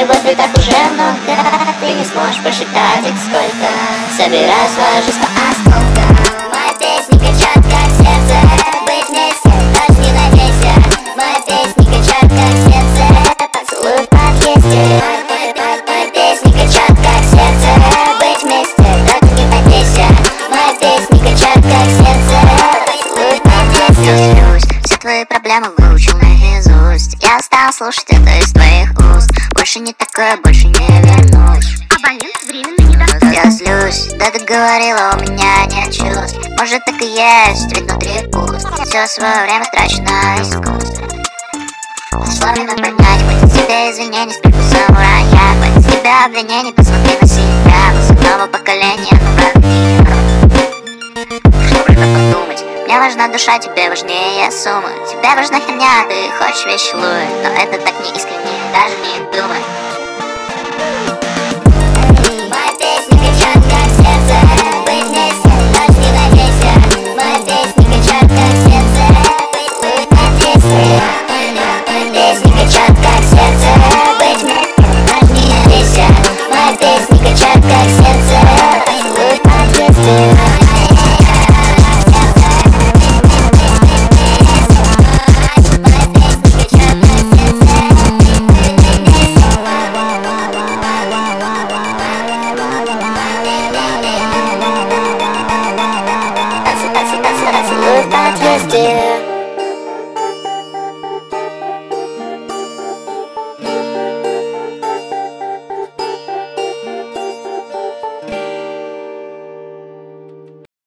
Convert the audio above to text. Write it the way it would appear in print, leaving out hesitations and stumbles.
любовь так уже много, ты не сможешь посчитать их сколько. Собирай свою жизнь по осколкам. Моя песня качает как сердце, быть вместе, даже не надейся. Моя песня качает как сердце, поцелуй в подъезде. Моя песня качает как сердце, быть вместе, даже не надейся. Моя песня качает как сердце, поцелуй в подъезде. Все твои проблемы выучил наизусть. Я стал слушать это из твоих уст. Больше не такое, больше не вернусь. Абонент временно недоступен. Я злюсь, да ты говорила, у меня нет чувств. Может так и есть, ведь внутри пуст. Все свое время трачу на искусство. Сложно понять, хватит тебе извинений с привкусом рая. Хватит тебя обвинений, посмотри на себя. Мы с одного поколения, но правда не я. Что можно подумать? Мне важна душа, тебе важнее суммы. Тебе важна херня, ты хочешь вещь луи. Но это так не искренне, даже не думай.